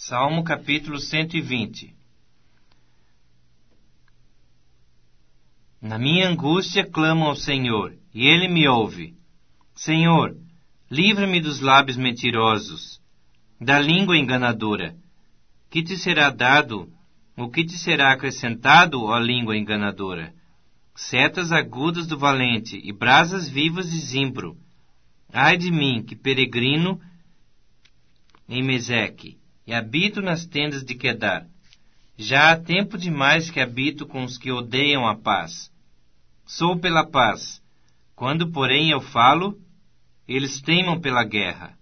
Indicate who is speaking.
Speaker 1: Salmo capítulo 120. Na minha angústia clamo ao Senhor, e Ele me ouve. Senhor, livra-me dos lábios mentirosos, da língua enganadora. Que te será dado, o que te será acrescentado, ó língua enganadora? Setas agudas do valente e brasas vivas de zimbro. Ai de mim, que peregrino em Meseque, e habito nas tendas de Quedar. Já há tempo demais que habito com os que odeiam a paz. Sou pela paz. Quando, porém, eu falo, eles teimam pela guerra.